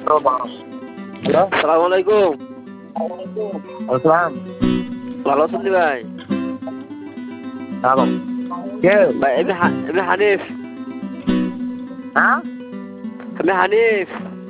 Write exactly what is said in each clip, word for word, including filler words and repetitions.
Hello, আসসালামু আলাইকুম। আসসালাম। ভালো আছেন জি ভাই? হ্যালো, কে? ভাই আমি হা- আমি হানিফ। হ্যাঁ? আমি হানিফ।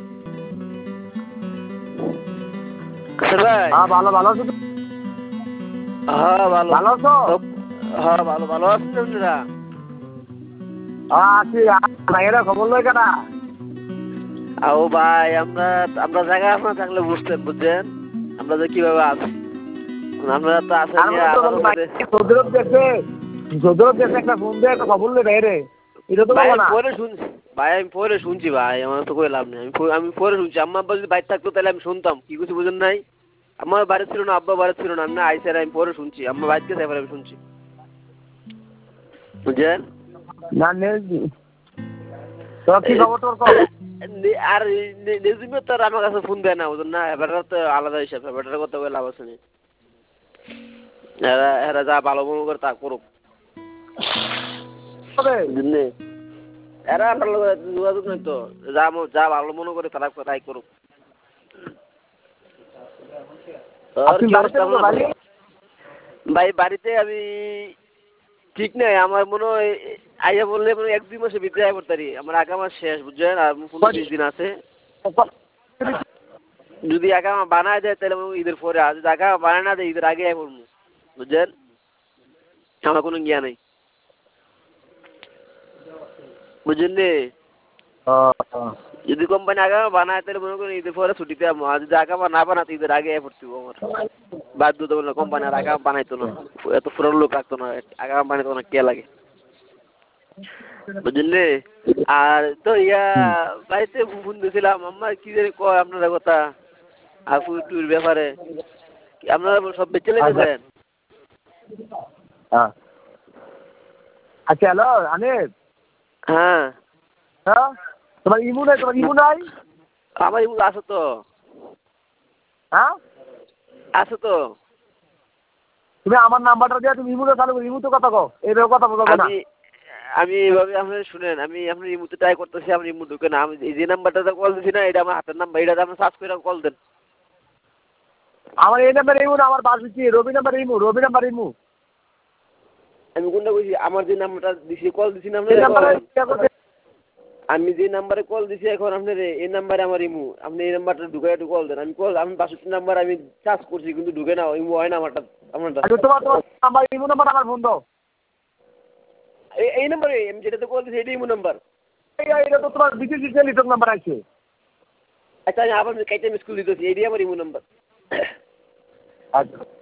আচ্ছা ভাই। হ্যাঁ, ভালো ভালো আছো তো? হ্যাঁ ভালো। ভালো আছো? তো হ্যাঁ ভালো ভালো আছেন আপনারা? হ্যাঁ আছি। ভাইয়েরা খবর লই কেনা? আও ভাই আমরা আমরা জায়গা না থাকলে বুঝতেন বুঝছেন আমরা যে কিভাবে আছি আমরা তো আসেন আর বলো তো বলো ভাই, আল্লাহর সৌদিরত দেশে সৌদিরত দেশে একটা ফোন দিয়ে একটা খবর লই ভাইয়েরে। এটা তো ভাই বলো আমি না। পরে শুনছি ভাই আমি পরে শুনছি ভাই আমার তো কই লাভ নেই আমি প- আমি পরে শুনছি আম্মা আব্বা যদি বাইরে থাকতো তাহলে আমি শুনতাম কি কিছু বুঝেন নাই আমার বাড়ি ছিল না আব্বা বাড়ি ছিল না আমি না আইসার আমি পরে শুনছি আম্মা বাইরে গেছে এবার আমি শুনছি বুঝছেন না নেই। তো কি খবর তোর কও? নে- আর নেজিমে তো আর আমার কাছে ফোন দেয় না বুঝুন না এবার তো আলাদা হিসাব এবার কথা বলে লাভ আছে নি এরা এরা যা ভালো মনে করে তা করুক তবে বুঝলি এরা আমার লগে যোগাযোগ নাই তো যা ম- যা ভালো মনে করে তারা তাই করুক আর আপনি কি বাড়িতে অবস্থা ঢুকো আপনার? বাড়ি? ভাই বাড়িতে আমি ঠিক নাই আমার মনে হয় আইয়া বললে মনে হয় এক দুই মাসের ভিতরে আয়া পড়তারি আমার আগা মাস শেষ বুঝছেন আর পনেরো বিশ দিন আছে যদি আগা মা বানায় দেয় তাহলে আমি ঈদের পরে আর যদি আগা বানায় না দেয় ঈদের আগে আয় পড়বো বুঝছেন আমার কোনো জ্ঞান নেই বুঝলেন নি? যদি কোম্পানি আগা বানায় তাহলে মনে করেন ঈদের পরে ছুটিতে যাবো আর যদি আগা না বানাতে ঈদের আগে আয় পড়তে হবে আমার বাধ্যতামূলক না কোম্পানি আর আগা বানাইতো না এত পুরান লোক রাখতো না আগা বানাইতো না কে লাগে বুঝলি আর তো ইয়া বাড়িতে ফোন দিয়েছিলাম আমার কি জানি কয় আপনারা কথা আপু টুর ব্যাপারে আপনারা সব বেঁচে লেগেছেন হ্যাঁ। আচ্ছা হ্যালো আনিস। হ্যাঁ হ্যাঁ? তোমার ইমু নাই তোমার ইমু নাই? আমার ইমু আছে তো হ্যাঁ? আছে তো তুমি আমার নাম্বারটা দিয়ে তুমি ইমুতে চালু করো, ইমুতে কথা কও। এইভাবে কথা বলবে না। আমি আমি এইভাবে আপনি শুনেন আমি আপনার ইমুতে ট্রাই করতেছি আমার ইমু ঢুকে না আমি এই যে নাম্বারটাতে কল দিছি না এটা আমার হাতের নাম্বার এটা আপনি সার্চ করে কল দেন আমার এই নাম্বার ইমু না, আমার বাস দিচ্ছি রবি নাম্বার ইমু, রবি নাম্বার ইমু। আমি কোনটা কইছি আমার যে নাম্বারটা দিছি কল দিছি না এই আপনার নাম্বারে আমি যে নাম্বারে কল দিছি এখন আপনার এই নাম্বারে আমার ইমু আপনি এই নাম্বারটা ঢুকে একটু কল দেন আমি কল আমি বাষট্টি নাম্বার আমি চার্জ করছি কিন্তু ঢুকে না ইমু হয় না আমারটা আপনারটা আচ্ছা তোমার তোমার নাম্বার ইমু নাম্বার আমার ফোন দাও। এই এই নাম্বারে আমি যেটাতে কল দিছি এটাই ইমু নাম্বার এই এটা তো তোমার বিদেশি ডিজিটাল লিটক নাম্বার আছে। আচ্ছা আমি আবার কাইটা মিস কল দিতেছি এটাই আমার ইমু নাম্বার আচ্ছা।